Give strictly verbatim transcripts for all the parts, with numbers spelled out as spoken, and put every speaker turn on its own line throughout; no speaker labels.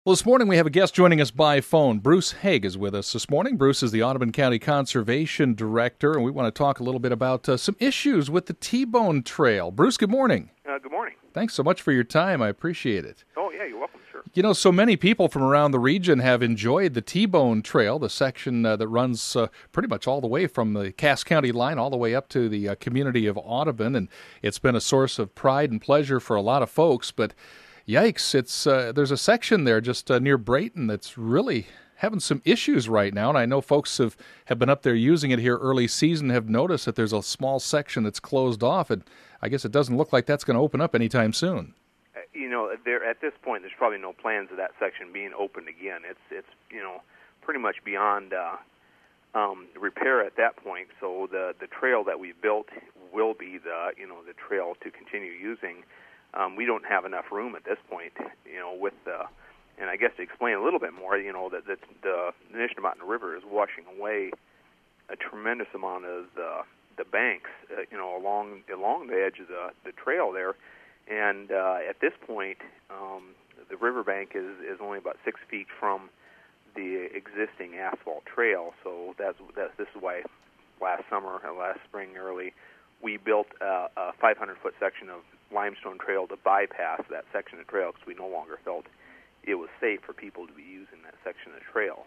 Well, this morning we have a guest joining us by phone. Bruce Haig is with us this morning. Bruce is the Audubon County Conservation Director, and we want to talk a little bit about uh, some issues with the T-Bone Trail. Bruce, good morning.
Uh, good morning.
Thanks so much for your time. I appreciate it.
Oh, yeah, you're welcome, sure.
You know, so many people from around the region have enjoyed the T-Bone Trail, the section uh, that runs uh, pretty much all the way from the Cass County line all the way up to the uh, community of Audubon, and it's been a source of pride and pleasure for a lot of folks, but yikes, it's uh, there's a section there just uh, near Brayton that's really having some issues right now, and I know folks have, have been up there using it here early season, have noticed that there's a small section that's closed off, and I guess it doesn't look like that's going to open up anytime soon.
Uh, you know, there at this point, there's probably no plans of that section being opened again. It's, it's you know, pretty much beyond uh, um, repair at that point, so the, the trail that we built will be the, you know, the trail to continue using. Um, we don't have enough room at this point, you know, with the, and I guess to explain a little bit more, you know, that, that the Nishnabotna River is washing away a tremendous amount of the, the banks, uh, you know, along along the edge of the, the trail there. And uh, at this point, um, the riverbank is, is only about six feet from the existing asphalt trail. So that's, that's this is why last summer, or last spring early, we built a, a five hundred foot section of limestone trail to bypass that section of trail because we no longer felt it was safe for people to be using that section of trail.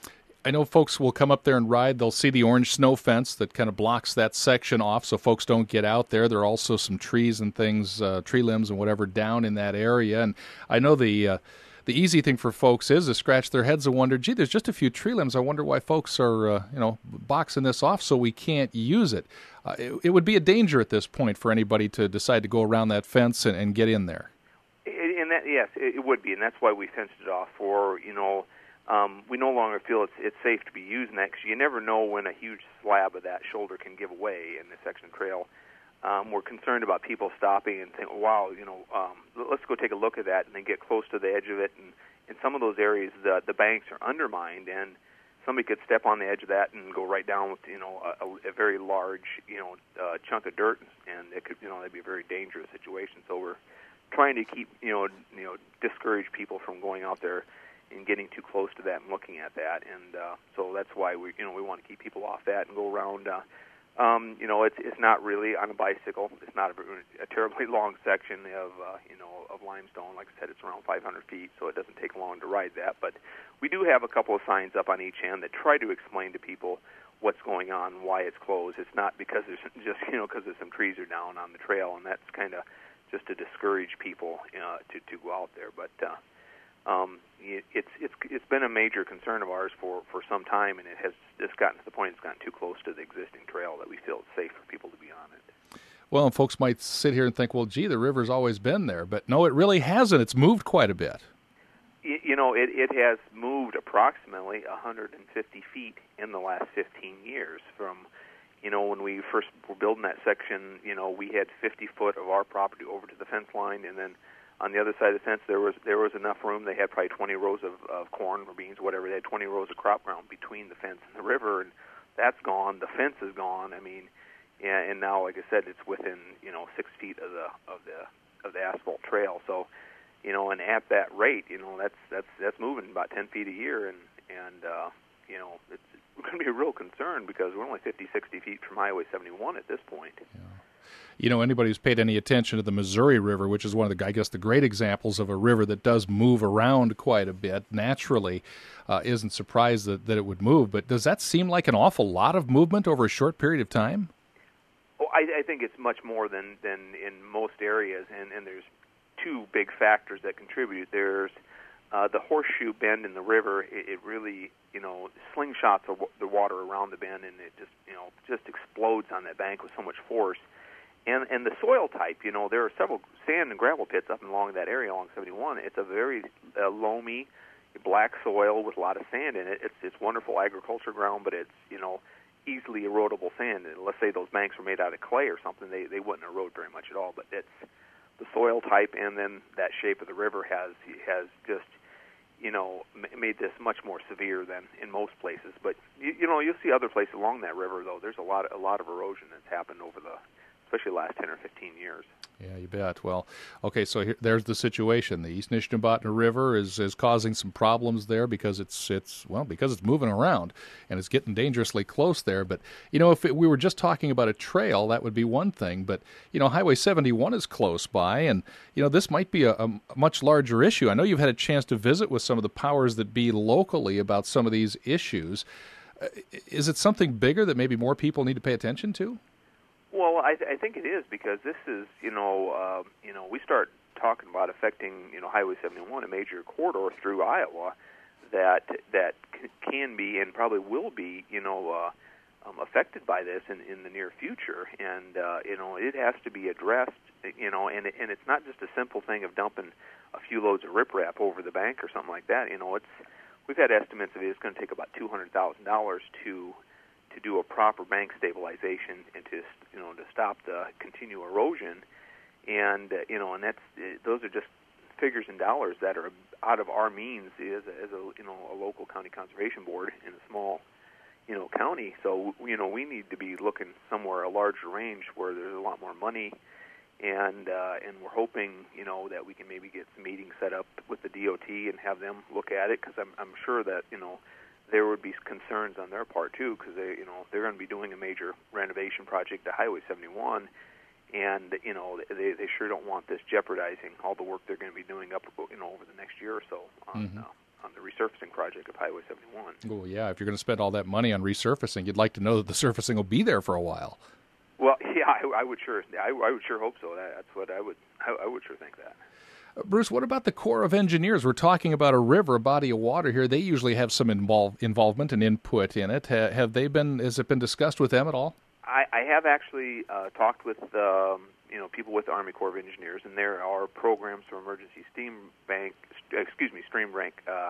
I know folks will come up there and ride. They'll see the orange snow fence that kind of blocks that section off so folks don't get out there. There are also some trees and things, uh, tree limbs and whatever down in that area. And I know the uh, the easy thing for folks is to scratch their heads and wonder, gee, there's just a few tree limbs. I wonder why folks are, uh, you know, boxing this off so we can't use it. Uh, it. It would be a danger at this point for anybody to decide to go around that fence and, and get in there.
And that, yes, it would be, and that's why we fenced it off for, you know, um, we no longer feel it's it's safe to be using that because you never know when a huge slab of that shoulder can give way in the section of trail. Um, we're concerned about people stopping and saying, wow, you know, um, let's go take a look at that, and then get close to the edge of it. And in some of those areas, the, the banks are undermined, and somebody could step on the edge of that and go right down with, you know, a, a very large, you know, uh, chunk of dirt, and it could, you know, that'd be a very dangerous situation. So we're trying to keep, you know, you know, discourage people from going out there and getting too close to that and looking at that, and uh, so that's why we, you know, we want to keep people off that and go around. Uh, um, you know, it's it's not really on a bicycle. It's not a, a terribly long section of, uh, you know, of limestone. Like I said, it's around five hundred feet, so it doesn't take long to ride that. But we do have a couple of signs up on each end that try to explain to people what's going on, why it's closed. It's not because there's just, you know, because there's some trees are down on the trail, and that's kind of just to discourage people uh, to to go out there. But uh, um, it, it's it's it's been a major concern of ours for, for some time, and it has just gotten to the point it's gotten too close to the existing trail that we feel it's safe for people to be on it.
Well, and folks might sit here and think, well, gee, the river's always been there, but no, it really hasn't. It's moved quite a bit.
You, you know, it it has moved approximately one hundred fifty feet in the last fifteen years from. You know, when we first were building that section, you know, we had fifty foot of our property over to the fence line, and then on the other side of the fence, there was there was enough room. They had probably twenty rows of, of corn or beans, whatever. They had twenty rows of crop ground between the fence and the river, and that's gone. The fence is gone. I mean, and, and now, like I said, it's within, you know, six feet of the of the of the asphalt trail. So, you know, and at that rate, you know, that's that's that's moving about ten feet a year, and and uh, you know, it's going to be a real concern because we're only fifty, sixty feet from Highway seventy-one at this point.
Yeah. You know, anybody who's paid any attention to the Missouri River, which is one of the, I guess, the great examples of a river that does move around quite a bit naturally, uh, isn't surprised that, that it would move. But does that seem like an awful lot of movement over a short period of time?
Well, I, I think it's much more than, than in most areas, and, and there's two big factors that contribute. There's uh, the horseshoe bend in the river. It, it really, you know, slingshots the water around the bend, and it just, you know, just explodes on that bank with so much force. And and the soil type, you know, there are several sand and gravel pits up and along that area along seventy-one. It's a very uh, loamy, black soil with a lot of sand in it. It's it's wonderful agriculture ground, but it's, you know, easily erodible sand. And let's say those banks were made out of clay or something, they they wouldn't erode very much at all. But it's the soil type, and then that shape of the river has has just, you know, made this much more severe than in most places. But you, you know, you'll see other places along that river though. There's a lot a lot of erosion that's happened over the especially the last ten or fifteen years.
Yeah, you bet. Well, okay, so here, there's the situation. The East Nishnabotna River is, is causing some problems there because it's it's well because it's moving around and it's getting dangerously close there. But you know, if it, we were just talking about a trail, that would be one thing. But you know, Highway seventy-one is close by, and you know, this might be a, a much larger issue. I know you've had a chance to visit with some of the powers that be locally about some of these issues. Uh, is it something bigger that maybe more people need to pay attention to?
Well, I, th- I think it is because this is, you know, uh, you know, we start talking about affecting, you know, Highway seventy-one, a major corridor through Iowa, that that c- can be and probably will be, you know, uh, um, affected by this in, in the near future, and uh, you know, it has to be addressed, you know, and and it's not just a simple thing of dumping a few loads of riprap over the bank or something like that. You know, it's we've had estimates of it, it's going to take about two hundred thousand dollars to to do a proper bank stabilization and to you know to stop the continual erosion, and uh, you know and that's uh, those are just figures in dollars that are out of our means as a, as a you know a local county conservation board in a small you know county. So you know we need to be looking somewhere a larger range where there's a lot more money, and uh, and we're hoping you know that we can maybe get some meetings set up with the D O T and have them look at it, because I'm I'm sure that you know. there would be concerns on their part too, because they, you know, they're going to be doing a major renovation project to Highway seventy-one, and you know, they they sure don't want this jeopardizing all the work they're going to be doing up, you know, over the next year or so on mm-hmm. uh, on the resurfacing project of Highway seventy-one.
Oh yeah, if you're going to spend all that money on resurfacing, you'd like to know that the surfacing will be there for a while.
Well, yeah, I, I would sure, I, I would sure hope so. That, that's what I would, I, I would sure think that.
Bruce, what about the Corps of Engineers? We're talking about a river, a body of water here. They usually have some involve, involvement and input in it. Ha, have they been? Has it been discussed with them at all?
I, I have actually uh, talked with um, you know people with the Army Corps of Engineers, and there are programs for emergency steam bank, excuse me, stream bank, uh,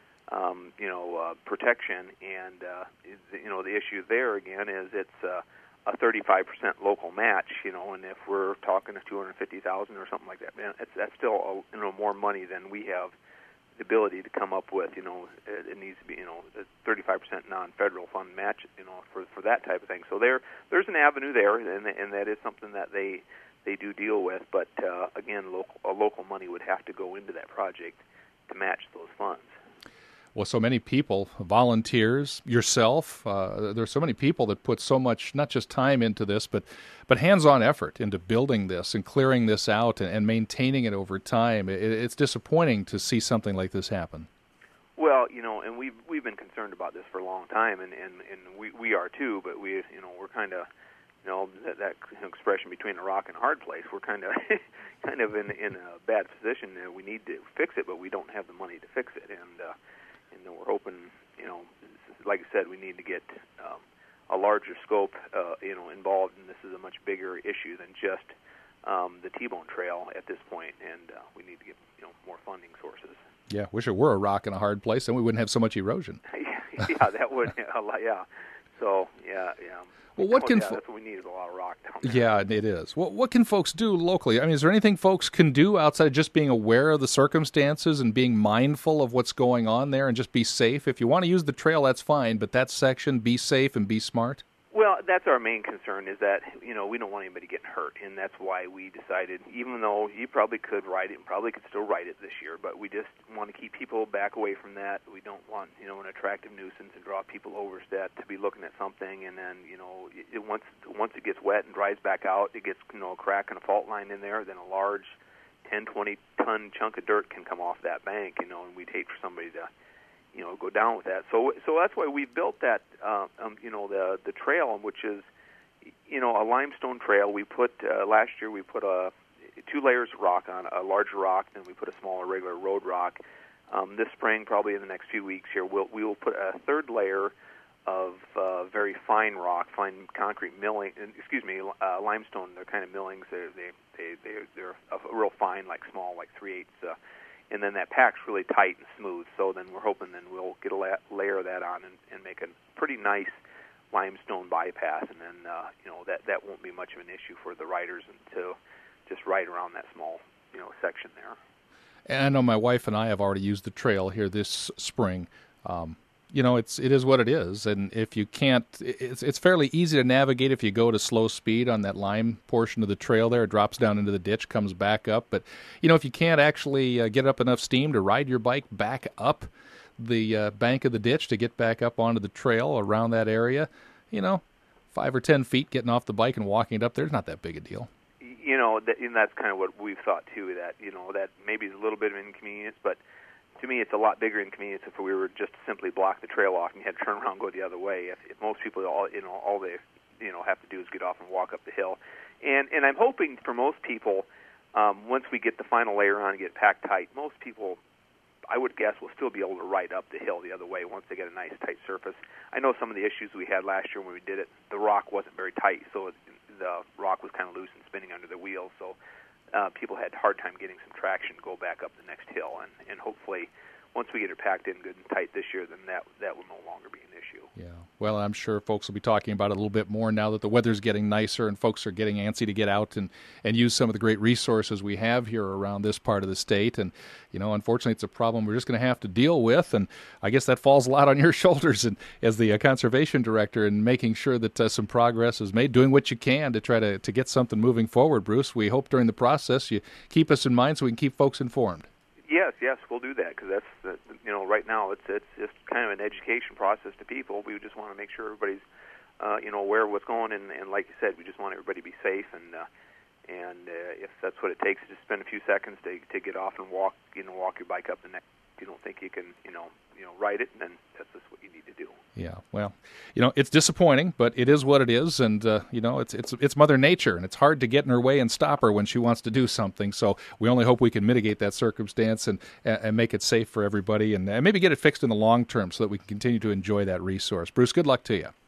um, you know, uh, protection. And uh, you know, the issue there again is it's uh, a thirty-five percent local match, you know, and if we're talking to two hundred fifty thousand or something like that, man, it's, that's still a, you know more money than we have the ability to come up with. You know, it, it needs to be you know a thirty-five percent non-federal fund match, you know, for for that type of thing. So there there's an avenue there, and and that is something that they they do deal with. But uh, again, local a local money would have to go into that project to match those funds.
Well, so many people, volunteers, yourself, uh, there's so many people that put so much, not just time into this, but but hands-on effort into building this and clearing this out and, and maintaining it over time. It, it's disappointing to see something like this happen.
Well, you know, and we've we've been concerned about this for a long time, and, and, and we, we are too, but we, you know, we're kind of, you know, that, that expression between a rock and a hard place, we're kind of kind of in, in a bad position. We need to fix it, but we don't have the money to fix it, and uh, And we're hoping, you know, like I said, we need to get um, a larger scope, uh, you know, involved, and this is a much bigger issue than just um, the T-Bone Trail at this point, and uh, we need to get, you know, more funding sources.
Yeah, wish it were a rock in a hard place, then we wouldn't have so much erosion.
yeah, that would, yeah. So, yeah, yeah.
Well, what
oh,
can
yeah,
fo-
that's what we need is a lot of rock down there.
Yeah, it is. Well, what can folks do locally? I mean, is there anything folks can do outside of just being aware of the circumstances and being mindful of what's going on there and just be safe? If you want to use the trail, that's fine, but that section, be safe and be smart.
Well, that's our main concern is that, you know, we don't want anybody getting hurt, and that's why we decided, even though you probably could ride it and probably could still ride it this year, but we just want to keep people back away from that. We don't want, you know, an attractive nuisance and draw people over that to be looking at something, and then, you know, it, once once it gets wet and dries back out, it gets, you know, a crack and a fault line in there, then a large ten, twenty ton chunk of dirt can come off that bank, you know, and we'd hate for somebody to, you know, go down with that. So, so that's why we built that, uh, um, you know, the the trail, which is, you know, a limestone trail. We put uh, last year we put a two layers of rock on a larger rock, then we put a smaller regular road rock. Um, this spring, probably in the next few weeks here, we'll we will put a third layer of uh, very fine rock, fine concrete milling. Excuse me, uh, limestone. They're kind of millings. They're they they they're, they're a real fine, like small, like three eighths. Uh, And then that pack's really tight and smooth. So then we're hoping then we'll get a la- layer of that on and, and make a pretty nice limestone bypass. And then uh, you know that that won't be much of an issue for the riders to just ride around that small you know section there.
And I know my wife and I have already used the trail here this spring. Um, you know, it's it is what it is, and if you can't, it's it's fairly easy to navigate if you go to slow speed on that lime portion of the trail. There, it drops down into the ditch, comes back up. But you know, if you can't actually uh, get up enough steam to ride your bike back up the uh, bank of the ditch to get back up onto the trail around that area, you know, five or ten feet getting off the bike and walking it up there's not that big a deal.
You know, that, and that's kind of what we've thought too. That you know, that maybe is a little bit of inconvenience, but to me, it's a lot bigger inconvenience if we were just to simply block the trail off and you had to turn around and go the other way. If, if most people, all you know, all they you know have to do is get off and walk up the hill, and and I'm hoping for most people, um, once we get the final layer on and get packed tight, most people, I would guess, will still be able to ride up the hill the other way once they get a nice tight surface. I know some of the issues we had last year when we did it, the rock wasn't very tight, so it, the rock was kind of loose and spinning under the wheels, so uh, people had a hard time getting some traction to go back up the next hill, and, and hopefully once we get it packed in good and tight this year, then that that will no longer be an issue.
Yeah, well, I'm sure folks will be talking about it a little bit more now that the weather's getting nicer and folks are getting antsy to get out and, and use some of the great resources we have here around this part of the state. And, you know, unfortunately, it's a problem we're just going to have to deal with. And I guess that falls a lot on your shoulders and as the uh, conservation director and making sure that uh, some progress is made, doing what you can to try to, to get something moving forward, Bruce. We hope during the process you keep us in mind so we can keep folks informed.
Yes, yes, we'll do that because that's uh, you know right now it's it's just kind of an education process to people. We just want to make sure everybody's uh, you know aware of what's going on, and, and like you said, we just want everybody to be safe. And uh, and uh, if that's what it takes, just spend a few seconds to to get off and walk you know walk your bike up the next. If you don't think you can you know you know ride it, then that's just what you need to do.
Yeah, well, you know, it's disappointing, but it is what it is, and uh, you know, it's it's it's Mother Nature, and it's hard to get in her way and stop her when she wants to do something. So we only hope we can mitigate that circumstance and and make it safe for everybody, and, and maybe get it fixed in the long term so that we can continue to enjoy that resource. Bruce, good luck to you.